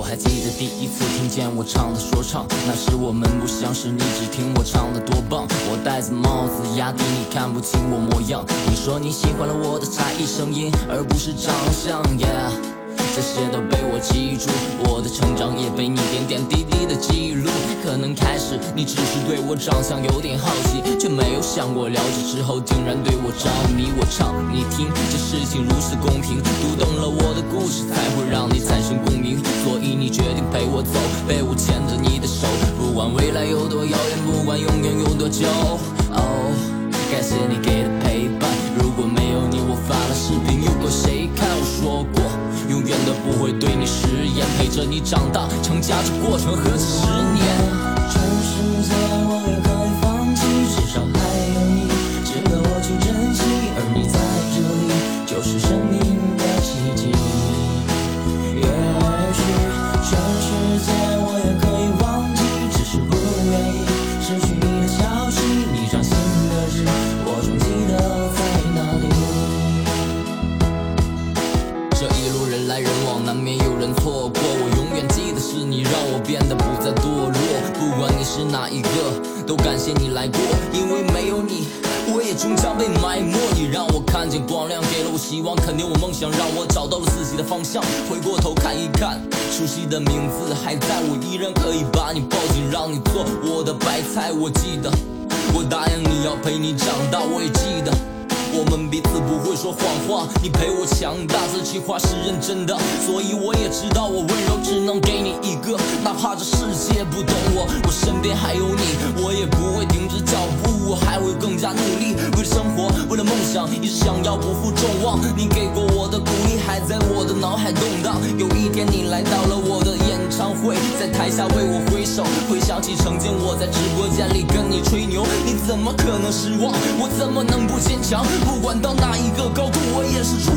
还记得第一次听见我唱的说唱，那时我们不相识，你只听我唱的多棒。我戴着帽子压低你看不清我模样，你说你喜欢了我的才艺声音，而不是长相 yeah， 这些都被我记住，我的成长也被你点点滴滴的记录。可能开始你只是对我长相有点好奇，却没有想过聊着之后竟然对我着迷。我唱你听，这事情如此公平，读懂了我的故事才会让你产生共鸣。所以你决定陪我走，陪我牵着你的手，不管未来有多遥远，不管永远有多久。哦，感谢你给的陪伴，如果没有你我发的视频有过谁看？我说过永远都不会对你食言，陪着你长大，成家这过程何止10年。 全世界我也可以放弃，至少还有你值得我去珍惜，而你在这里就是生命的奇迹。也许全世界我也可以忘记，只是不愿意失去你的消息，你伤心的事我总记得在哪里。 这一路人来人往，难免有人错过，我永远记得是你让我变得不再堕落。不管你是哪一个，都感谢你来过，因为没有你我也终将被埋没。你让我看见光亮，给了我希望，肯定我梦想，让我找到了自己的方向。回过头看一看，熟悉的名字还在，我依然可以把你抱紧，让你做我的白菜。我记得我答应你要陪你长大，我也记得我们彼此不会说谎话，你陪我强大，这句话是认真的。所以我也知道我温柔只能给你一个，哪怕这世界不懂我，我身边还有你，我也不会停止脚步，我还会更加努力，为了生活，为了梦想，一直想要不负众望。你给过我的鼓励还在我的脑海动荡，有一天你来到了我的演唱会，在台下为我挥手，回想起曾经我在直播间里跟你吹牛，你怎么可能失望？我怎么能不坚强？不管到哪一个高度，我也是